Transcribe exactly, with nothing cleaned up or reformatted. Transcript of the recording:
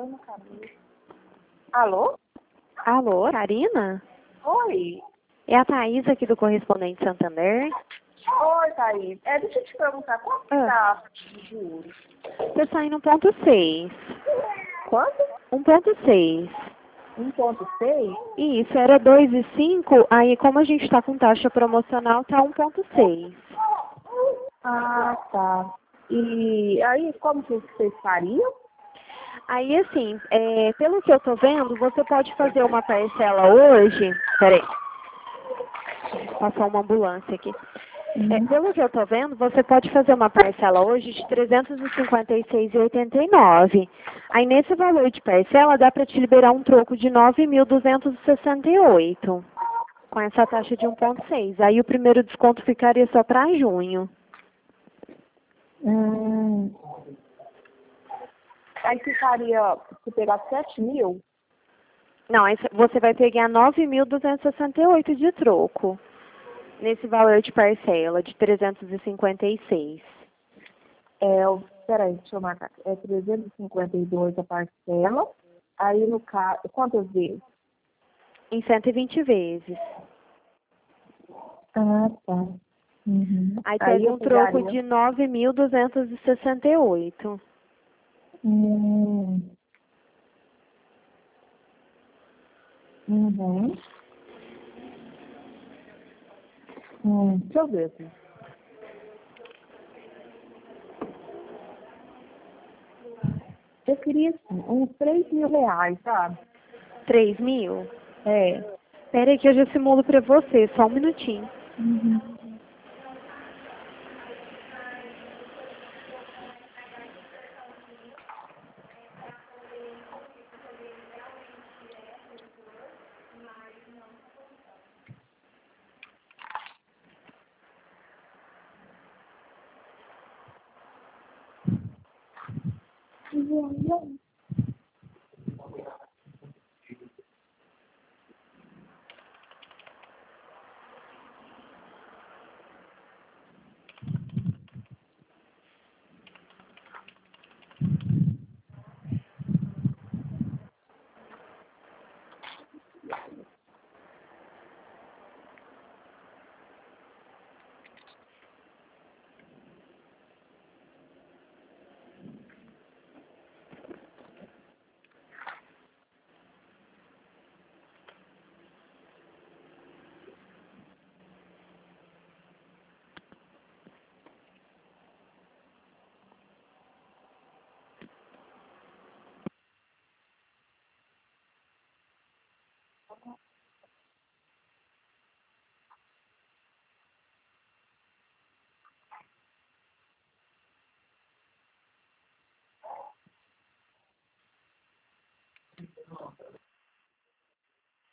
dor na cabeça. Alô? Alô, Karina? Oi. É a Thaís aqui do Correspondente Santander. Oi, Thaís. É, deixa eu te perguntar, quanto Ah. tá de juros? Você está em um ponto seis. Quanto? um ponto seis. um ponto seis? Isso, era dois e cinco, aí como a gente está com taxa promocional, tá um ponto seis. Ah, tá. E aí, como que vocês fariam? Aí, assim, é, pelo que eu tô vendo, você pode fazer uma parcela hoje. Peraí, passou uma ambulância aqui. É, pelo que eu tô vendo, você pode fazer uma parcela hoje de trezentos e cinquenta e seis reais e oitenta e nove centavos. Aí, nesse valor de parcela, dá para te liberar um troco de nove mil duzentos e sessenta e oito, com essa taxa de um ponto seis. Aí, o primeiro desconto ficaria só para junho. Hum. Aí ficaria, se pegar sete mil? Não, aí você vai pegar nove mil duzentos e sessenta e oito de troco, nesse valor de parcela de trezentos e cinquenta e seis. É, o- peraí, deixa eu marcar. É trezentos e cinquenta e dois a parcela. Aí, no caso, quantas vezes? Em cento e vinte vezes. Ah, tá. Uhum. Aí Aí pega eu um troco pegaria. de nove mil duzentos e sessenta e oito. Hum. Uhum. Hum. Deixa eu ver aqui. Eu queria, assim, uns três mil reais, sabe? três mil? É. Pera aí que eu já simulo pra você, só um minutinho. Uhum. Uhum.